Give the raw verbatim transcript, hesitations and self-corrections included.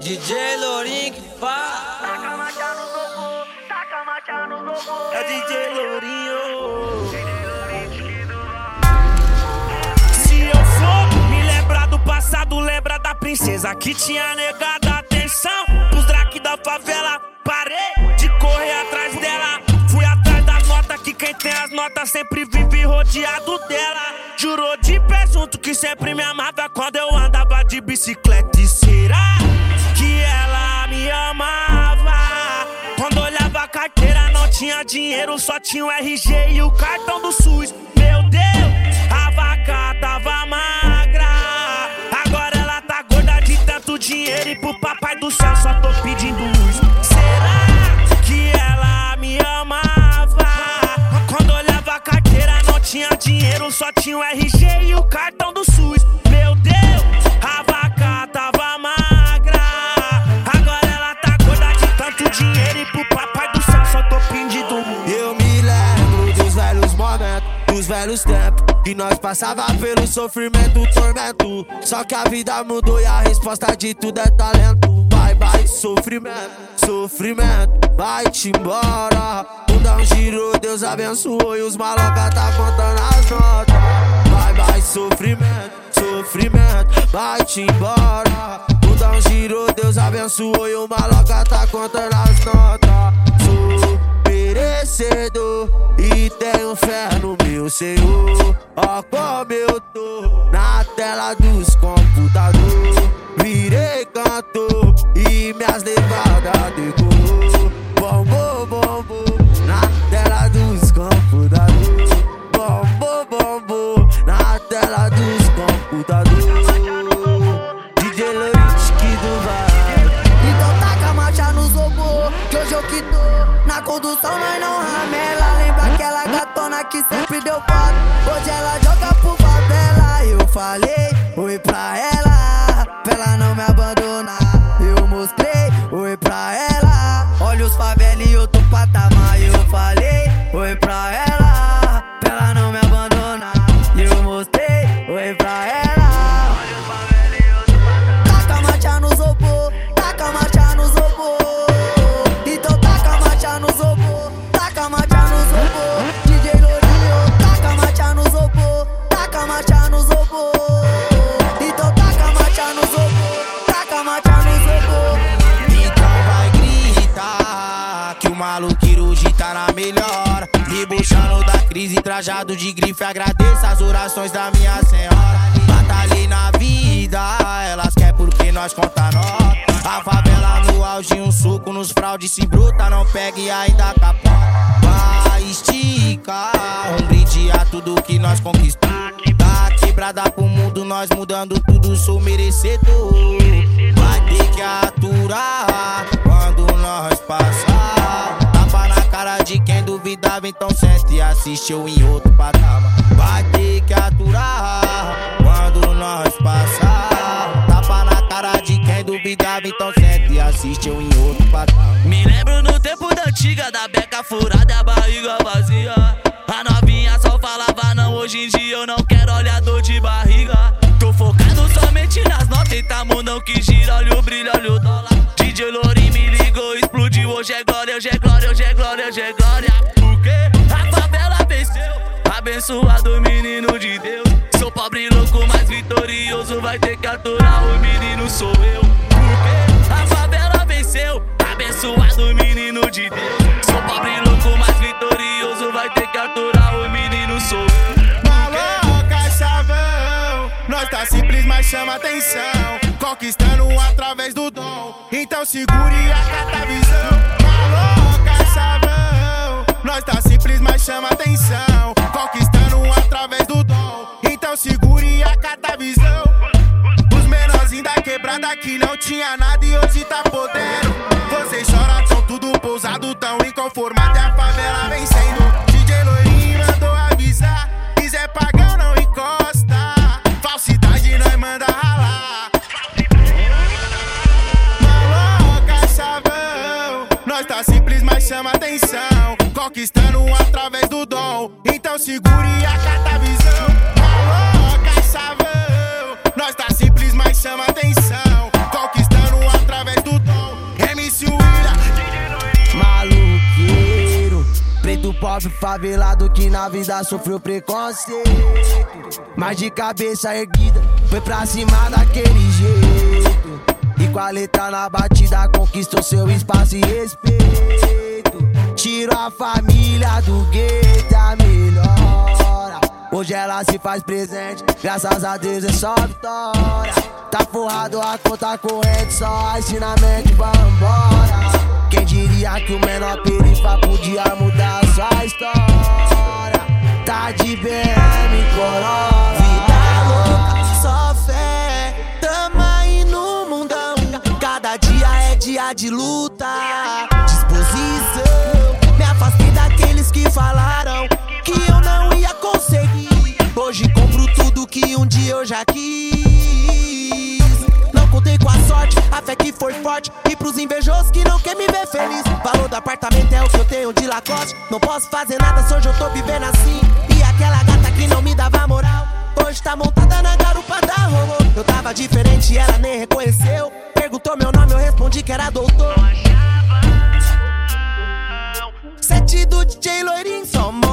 D J Lourinho que faz. Taca marcha no robô, taca marcha no robô. É D J Lourinho. Se eu for me lembrar do passado, lembra da princesa que tinha negado a atenção pros drake da favela. Parei de correr atrás dela. Fui atrás da nota, que quem tem as notas sempre vive rodeado dela. Jurou de pé junto que sempre me amava quando eu andava de bicicleta. E será que ela me amava? Quando olhava a carteira não tinha dinheiro, só tinha o R G e o cartão do SUS. Meu Deus, a vaca tava magra, agora ela tá gorda de tanto dinheiro. E pro papai do céu só tô pedindo luz. Será que ela me amava? Quando olhava a carteira não tinha dinheiro, só tinha o R G e o cartão do SUS. Meu Deus, a vaca tava magra, agora ela tá gorda de tanto dinheiro. E pro papai do céu só tô pedindo luz. Eu me lembro dos velhos momentos, dos velhos tempos que nós passava pelo sofrimento, tormento. Só que a vida mudou e a resposta de tudo é talento. Bye bye sofrimento, sofrimento, vai-te embora. O mundão girou, Deus abençoou e os maloca tá contando as notas. Bye bye sofrimento, sofrimento, vai-te embora. O mundão girou, Deus abençoou e o maloca tá contando as notas. Sou merecedor e tenho fé no meu Senhor. Ó como eu tô na tela dos computadores. Virei cantor e minhas levadas decorou. Bombou, bombou na tela dos computadores. Bombou, bombou na tela dos computadores. D J Lourinho que do vai. Então taca a marcha nos robôs, que hoje eu que tô na condução, nós não ramela. Lembra aquela gatona que sempre deu foto? Hoje ela joga pro favela. Eu falei oi pra ela, pra ela não me abandonar. Eu mostrei oi pra ela, olha os favela e outro patamar. Eu falei oi pra ela, pra ela não me abandonar. Eu mostrei oi pra ela, olha os favela e outro patamar. Taca a marcha nos robôs, taca a marcha nos robôs. Então taca a marcha nos robôs, taca a marcha nos robôs. D J Lourinho, taca a marcha nos robôs, taca a marcha nos robôs. Então taca a marcha nos robôs, taca a marcha nos robôs. Então vai gritar que o maluqueiro hoje tá na melhor. Debochando da crise, trajado de grife. Agradeço as orações da minha senhora. Batalhei na vida, elas querem porque nós conta nota. A favela no auge, um suco nos fraudes. Se bruta, não pega e ainda capota. Vai esticar, um brinde a tudo que nós conquistamos. Da quebrada pro mundo, nós mudando tudo, sou merecedor. Vai ter que aturar quando nós passar. Tapa na cara de quem duvidava, então sente e assiste eu em outro patamar. Vai ter que aturar quando nós passar. Tapa na cara de quem duvidava, então sente e assiste eu em outro patamar. Me lembro no tempo da antiga, da beca furada e a barriga vazia. A novinha só falava não, hoje em dia eu não quero olhar dor de barriga. Tô focado somente nas notas e tá mundão que gira, olha o brilho, olha o dólar. D J Lourinho me ligou, explodiu, hoje é glória, hoje é glória, hoje é glória, hoje é glória. Porque a favela venceu, abençoado menino de Deus. Sou pobre louco, mas vitorioso, vai ter que aturar, o menino sou eu. Porque a favela venceu, abençoado menino de Deus. Sou pobre louco, mas vitorioso, vai ter que aturar, o menino sou eu. Malocas sabão, nós tá simples, mas chama atenção. Conquistando através do dom, então segure e acata a visão. Malocas sabão, nós tá simples, mas chama atenção. Conquistando através do dom, então segure e acata a visão. Os menorzinhos da quebrada que não tinha nada e hoje tá podendo. Vocês choram, tão tudo pousado, tão inconformado, é a favela vencendo. D J Lourinho mandou avisar, quiser pagar não encosta. Falsidade nós manda ralar. Maloca sabão, nós tá simples, mas chama atenção. Conquistando através do dom, então segure e acata a visão. Maloca sabão, nós tá simples, mas chama atenção. Conquistando através do pobre favelado que na vida sofreu preconceito, mas de cabeça erguida foi pra cima daquele jeito. E com a letra na batida conquistou seu espaço e respeito. Tirou a família do gueto, a melhora. Hoje ela se faz presente, graças a Deus é só vitória. Tá forrado a conta corrente, só ensinamento, vambora. Quem diria que o menor perifa podia mudar sua história. Tá de B M, corolla. Vida louca, só fé. Tamo aí no mundão. Cada dia é dia de luta. Disposição. Me afastei daqueles que falaram que eu não ia conseguir. Hoje compro tudo que um dia eu já quis. Não contei com a sorte, a fé que foi forte. E pros invejosos que não quer me ver feliz. Valor do apartamento é o que eu tenho de Lacoste. Não posso fazer nada se hoje eu tô vivendo assim. E aquela gata que não me dava moral, hoje tá montada na garupa da Rolô. Eu tava diferente e ela nem reconheceu. Perguntou meu nome, eu respondi que era doutor. Sete do D J Loirinho, só